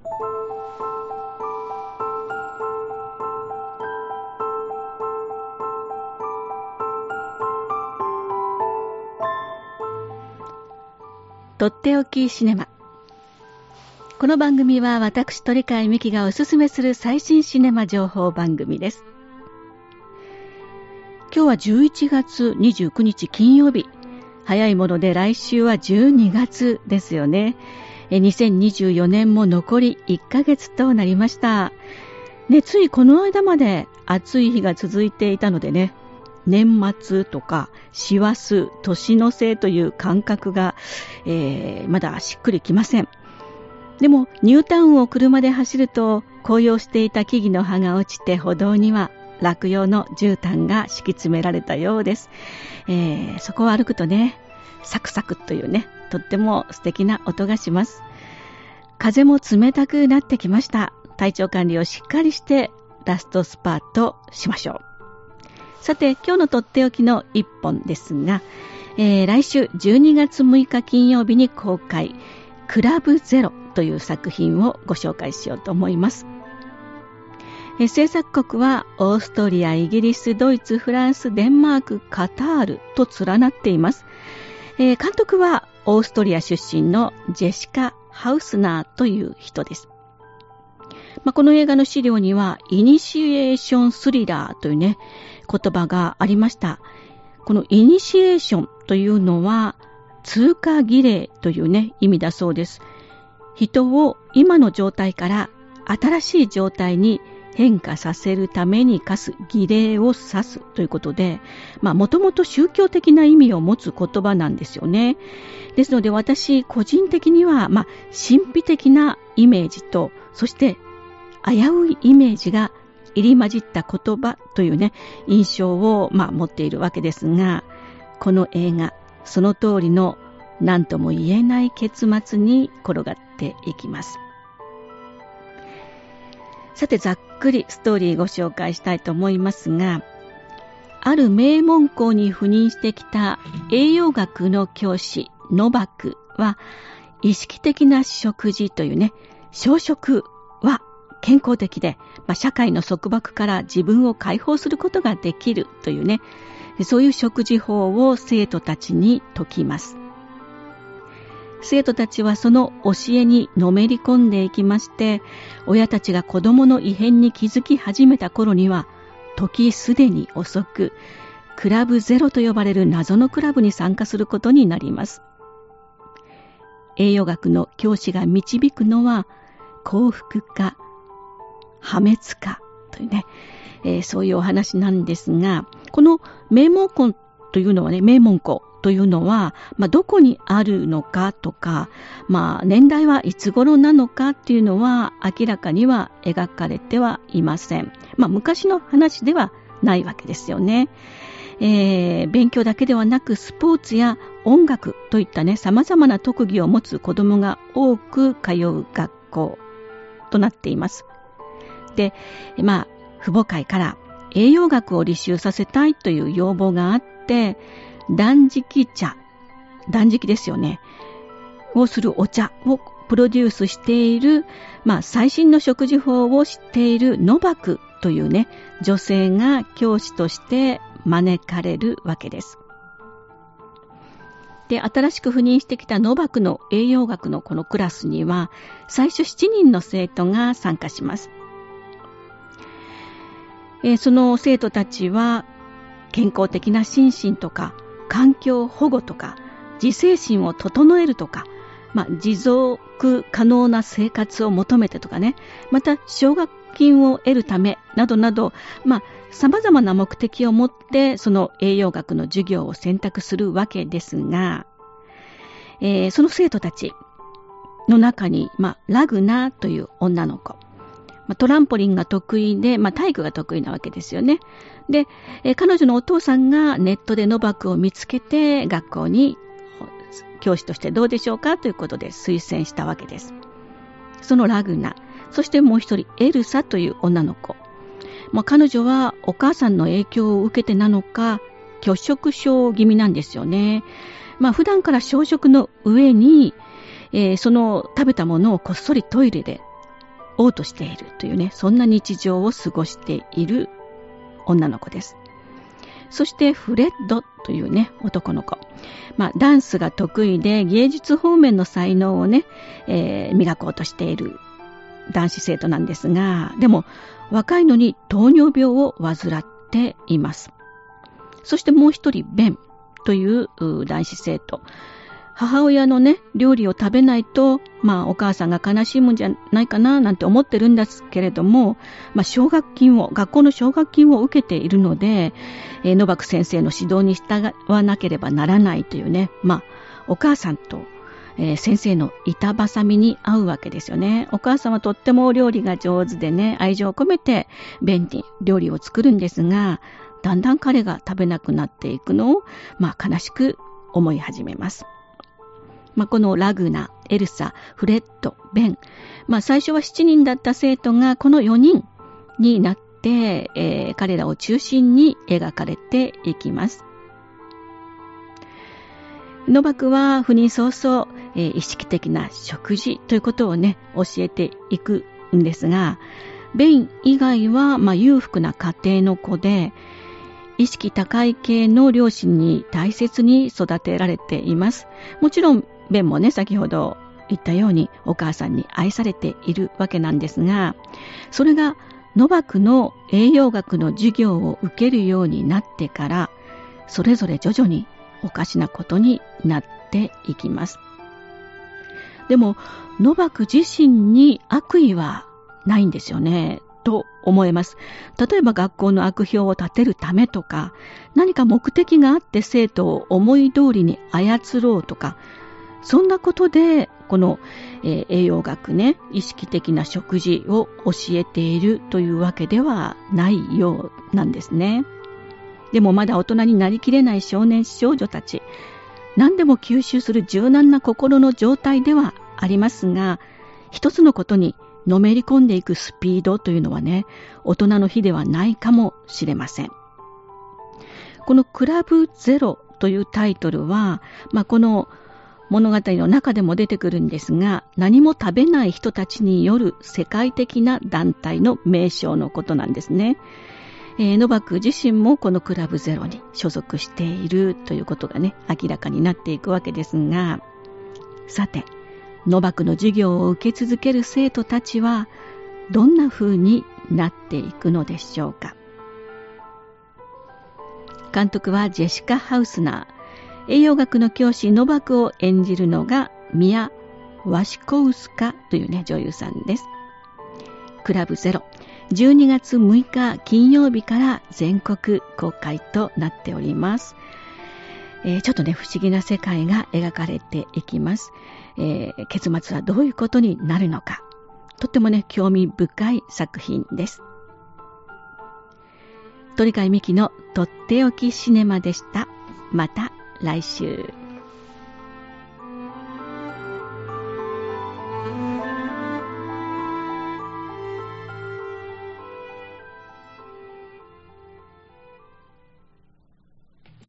とっておきシネマ。この番組は私鳥飼美希がおすすめする最新シネマ情報番組です。今日は11月29日金曜日。早いもので来週は12月ですよね。2024年も残り1ヶ月となりました。ついこの間まで暑い日が続いていたのでね、年末とか師走、年の瀬という感覚が、まだしっくりきません。でもニュータウンを車で走ると紅葉していた木々の葉が落ちて歩道には落葉の絨毯が敷き詰められたようです。そこを歩くとね、サクサクというね、とっても素敵な音がします。風も冷たくなってきました。体調管理をしっかりしてラストスパートしましょう。さて、今日のとっておきの一本ですが、来週12月6日金曜日に公開、クラブゼロという作品をご紹介しようと思います。制作国はオーストリア、イギリス、ドイツ、フランス、デンマーク、カタールと連なっています。監督はオーストリア出身のジェシカ・ハウスナーという人です。この映画の資料にはイニシエーションスリラーというね、言葉がありました。このイニシエーションというのは通過儀礼というね、意味だそうです。人を今の状態から新しい状態に変化させるために課す儀礼を指すということで、もともと宗教的な意味を持つ言葉なんですよね。ですので私個人的には、神秘的なイメージと、そして危ういイメージが入り混じった言葉というね、印象を持っているわけですが、この映画、その通りの何とも言えない結末に転がっていきます。さて、ざっくりストーリーご紹介したいと思いますが、ある名門校に赴任してきた栄養学の教師ノバクは、意識的な食事というね、小食は健康的で、社会の束縛から自分を解放することができるというね、そういう食事法を生徒たちに説きます。生徒たちはその教えにのめり込んでいきまして、親たちが子供の異変に気づき始めた頃には、時すでに遅く、クラブゼロと呼ばれる謎のクラブに参加することになります。栄養学の教師が導くのは、幸福か破滅かというね、そういうお話なんですが、この名門校というのはね、名門校というのは、どこにあるのかとか、年代はいつ頃なのかっていうのは明らかには描かれてはいません。昔の話ではないわけですよね。勉強だけではなくスポーツや音楽といったね、様々な特技を持つ子どもが多く通う学校となっています。で、父母会から栄養学を履修させたいという要望があって、断食ですよね、をするお茶をプロデュースしている、最新の食事法を知っているノバクというね、女性が教師として招かれるわけです。で、新しく赴任してきたノバクの栄養学のこのクラスには、最初7人の生徒が参加します。その生徒たちは、健康的な心身とか、環境保護とか、自制心を整えるとか、持続可能な生活を求めてとかね、また奨学金を得るためなどなど、様々な目的を持ってその栄養学の授業を選択するわけですが、その生徒たちの中に、ラグナという女の子、トランポリンが得意で、体育が得意なわけですよね。で、彼女のお父さんがネットでノバクを見つけて学校に教師としてどうでしょうかということで推薦したわけです。そのラグナ、そしてもう一人エルサという女の子、彼女はお母さんの影響を受けてなのか拒食症気味なんですよね。普段から小食の上に、その食べたものをこっそりトイレで嘔吐しているというね、そんな日常を過ごしている女の子です。そしてフレッドというね、男の子。ダンスが得意で芸術方面の才能をね、磨こうとしている男子生徒なんですが、でも若いのに糖尿病を患っています。そしてもう一人、ベンという男子生徒。母親のね、料理を食べないと、お母さんが悲しむんじゃないかななんて思ってるんですけれども、学校の奨学金を受けているので、ノバク先生の指導に従わなければならないというね、お母さんと、先生の板挟みに合うわけですよね。お母さんはとっても料理が上手でね、愛情を込めて便に料理を作るんですが、だんだん彼が食べなくなっていくのを、悲しく思い始めます。このラグナ、エルサ、フレッド、ベン、最初は7人だった生徒がこの4人になって、彼らを中心に描かれていきます。ノバクは赴任早々、意識的な食事ということをね、教えていくんですが、ベン以外は、裕福な家庭の子で、意識高い系の両親に大切に育てられています。もちろん、ベンもね、先ほど言ったようにお母さんに愛されているわけなんですが、それがノバクの栄養学の授業を受けるようになってから、それぞれ徐々におかしなことになっていきます。でも、ノバク自身に悪意はないんですよね、と思えます。例えば学校の悪評を立てるためとか、何か目的があって生徒を思い通りに操ろうとか、そんなことでこの、栄養学ね、意識的な食事を教えているというわけではないようなんですね。でもまだ大人になりきれない少年少女たち、何でも吸収する柔軟な心の状態ではありますが、一つのことにのめり込んでいくスピードというのはね、大人の比ではないかもしれません。このクラブゼロというタイトルは、この物語の中でも出てくるんですが、何も食べない人たちによる世界的な団体の名称のことなんですね。ノバク自身もこのクラブゼロに所属しているということがね、明らかになっていくわけですが、さて、ノバクの授業を受け続ける生徒たちはどんな風になっていくのでしょうか。監督はジェシカ・ハウスナー。栄養学の教師ノバクを演じるのがミア・ワシコウスカというね、女優さんです。クラブゼロ、12月6日金曜日から全国公開となっております。ちょっとね、不思議な世界が描かれていきます。結末はどういうことになるのか、とってもね、興味深い作品です。鳥飼美希のとっておきシネマでした。また来週。